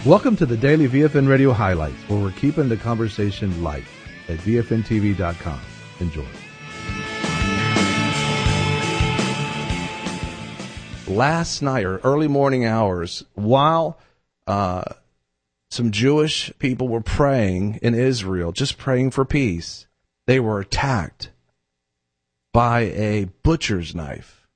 Welcome to the Daily VFN Radio Highlights, where we're keeping the conversation light at VFNTV.com. Enjoy. Last night, or early morning hours, while some Jewish people were praying in Israel, just praying for peace, they were attacked by a butcher's knife.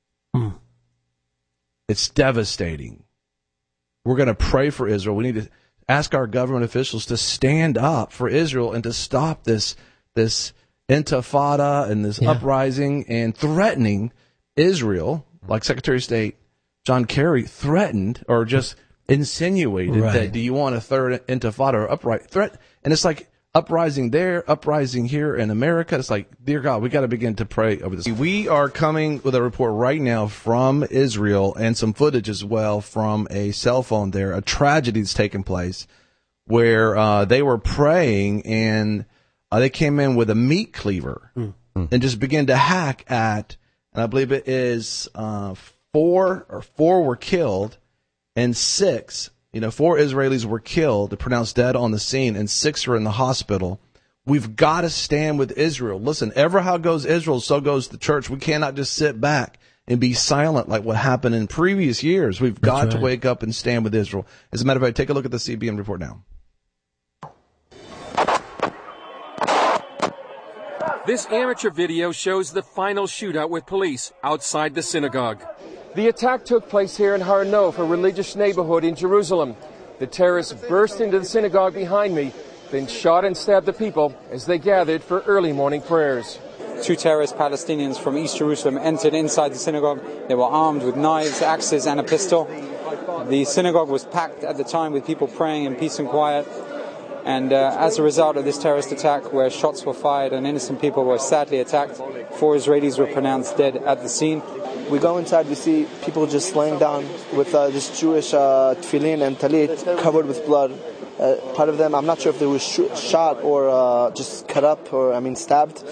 It's devastating. We're going to pray for Israel. We need to ask our government officials to stand up for Israel and to stop this intifada and this uprising and threatening Israel, like Secretary of State John Kerry threatened or just insinuated that, do you want a third intifada or upright threat? And it's like uprising there, uprising here in America. It's like, dear God, we got to begin to pray over this. We are coming with a report right now from Israel and some footage as well from a cell phone there. A tragedy that's taken place where they were praying and they came in with a meat cleaver and just began to hack at, and I believe it is four were killed and six. 4 Israelis were killed, pronounced dead on the scene, and 6 are in the hospital. We've got to stand with Israel. Listen, ever how goes Israel, so goes the church. We cannot just sit back and be silent like what happened in previous years. We've got to wake up and stand with Israel. As a matter of fact, take a look at the CBN report now. This amateur video shows the final shootout with police outside the synagogue. The attack took place here in Har Nof, a religious neighborhood in Jerusalem. The terrorists burst into the synagogue behind me, then shot and stabbed the people as they gathered for early morning prayers. 2 terrorist Palestinians from East Jerusalem entered inside the synagogue. They were armed with knives, axes, and a pistol. The synagogue was packed at the time with people praying in peace and quiet. And as a result of this terrorist attack, where shots were fired and innocent people were sadly attacked, 4 Israelis were pronounced dead at the scene. We go inside, we see people just laying down with this Jewish tefillin and talit covered with blood. Part of them, I'm not sure if they were shot or just cut up or, stabbed.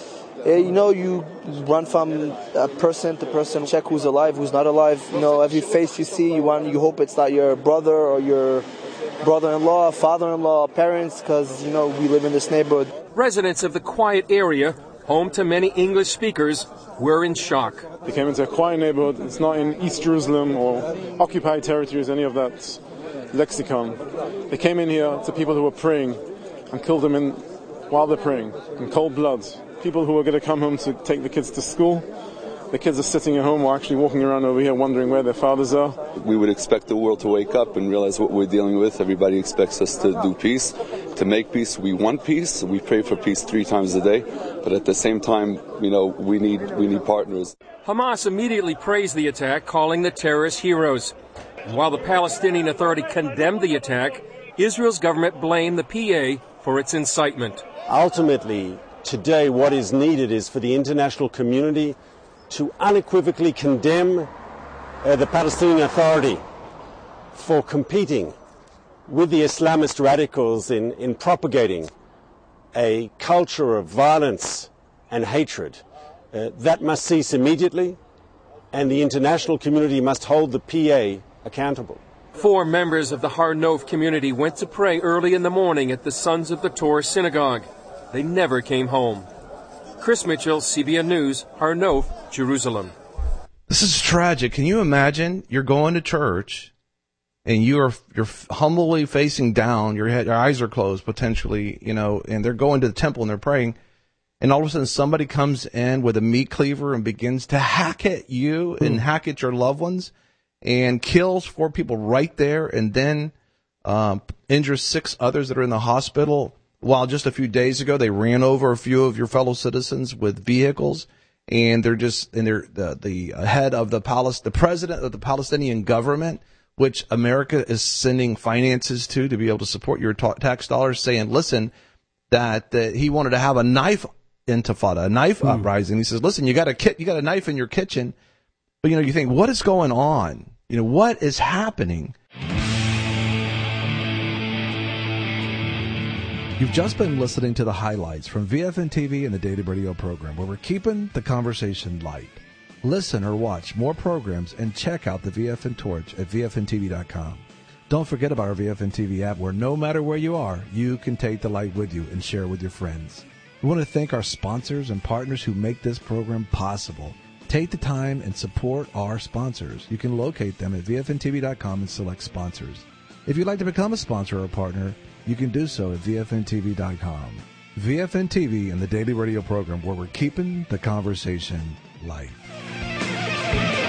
You run from person to person, check who's alive, who's not alive. Every face you see, you hope it's not your brother or your brother-in-law, father-in-law, parents, because, we live in this neighborhood. Residents of the quiet area, home to many English speakers, were in shock. They came into a quiet neighborhood. It's not in East Jerusalem or occupied territories, any of that lexicon. They came in here to people who were praying and killed them while they're praying, in cold blood. People who were going to come home to take the kids to school. The kids are sitting at home or actually walking around over here wondering where their fathers are. We would expect the world to wake up and realize what we're dealing with. Everybody expects us to do peace, to make peace. We want peace. We pray for peace 3 times a day. But at the same time, we need partners. Hamas immediately praised the attack, calling the terrorists heroes. While the Palestinian Authority condemned the attack, Israel's government blamed the PA for its incitement. Ultimately, today what is needed is for the international community to unequivocally condemn the Palestinian Authority for competing with the Islamist radicals in propagating a culture of violence and hatred. That must cease immediately, and the international community must hold the PA accountable. 4 members of the Har Nof community went to pray early in the morning at the Sons of the Torah synagogue. They never came home. Chris Mitchell, CBN News, Har Nof, Jerusalem. This is tragic. Can you imagine you're going to church and you're humbly facing down, your eyes are closed potentially, and they're going to the temple and they're praying, and all of a sudden somebody comes in with a meat cleaver and begins to hack at you and hack at your loved ones and kills 4 people right there and then injures 6 others that are in the hospital. While just a few days ago they ran over a few of your fellow citizens with vehicles, and they're the head of the president of the Palestinian government, which America is sending finances to be able to support your tax dollars, saying, listen, that he wanted to have a knife intifada, a knife uprising. He says, listen, you got a knife in your kitchen, but you think, what is going on? What is happening? You've just been listening to the highlights from VFN TV and the Daily Radio program, where we're keeping the conversation light. Listen or watch more programs and check out the VFN Torch at VFNTV.com. Don't forget about our VFN TV app, where no matter where you are, you can take the light with you and share it with your friends. We want to thank our sponsors and partners who make this program possible. Take the time and support our sponsors. You can locate them at VFNTV.com and select sponsors. If you'd like to become a sponsor or a partner, you can do so at VFNTV.com. VFN TV and the daily radio program where we're keeping the conversation live.